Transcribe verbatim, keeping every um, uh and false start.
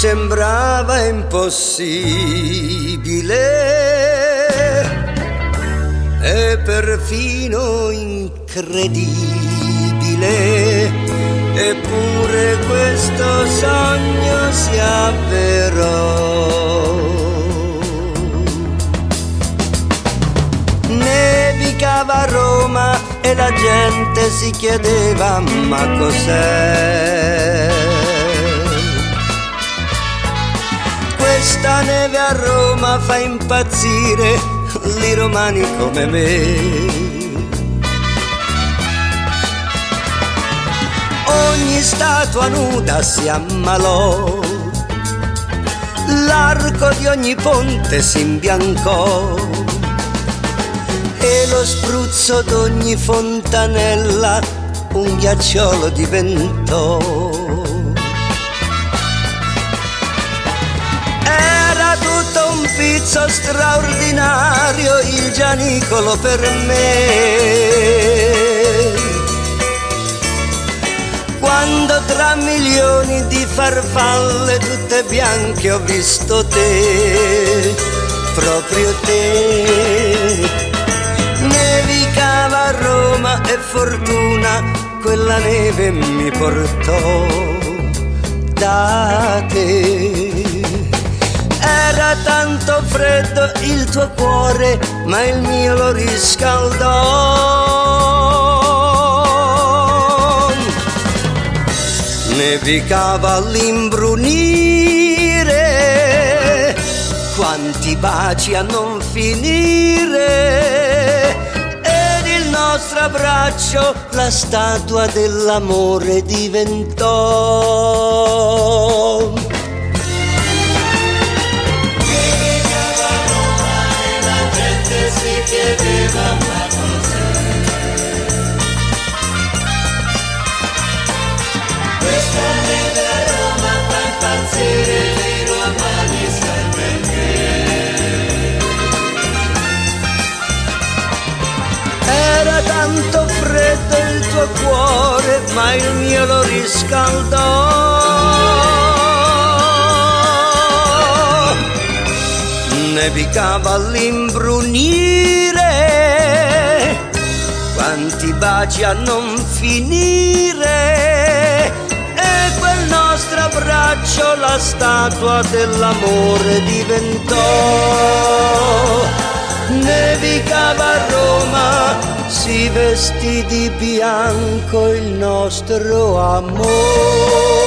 sembrava impossibile e perfino incredibile, eppure questo sogno si avverò. Nevicava a Roma e la gente si chiedeva ma cos'è? Questa neve a Roma fa impazzire i romani come me. Ogni statua nuda si ammalò, l'arco di ogni ponte si imbiancò e lo spruzzo d'ogni fontanella un ghiacciolo diventò. Era tutto un pizzo straordinario il Gianicolo per me, quando tra milioni di farfalle tutte bianche ho visto te, proprio te. Nevicava a Roma e fortuna quella neve mi portò da te. Era tanto freddo il tuo cuore, ma il mio lo riscaldò. Nevicava all'imbrunire, quanti baci a non finire, ed il nostro abbraccio la statua dell'amore diventò. Nevicava a Roma e la gente si chiedeva ma cos'è? Questa neve a Roma fa impazzire i romani, sai perché? Era tanto freddo il tuo cuore, ma il mio lo riscaldò. Nevicava all'imbrunire, quanti baci a non finire, e quel nostro abbraccio la statua dell'amore diventò. Nevicava a Roma, si vestì di bianco il nostro amore.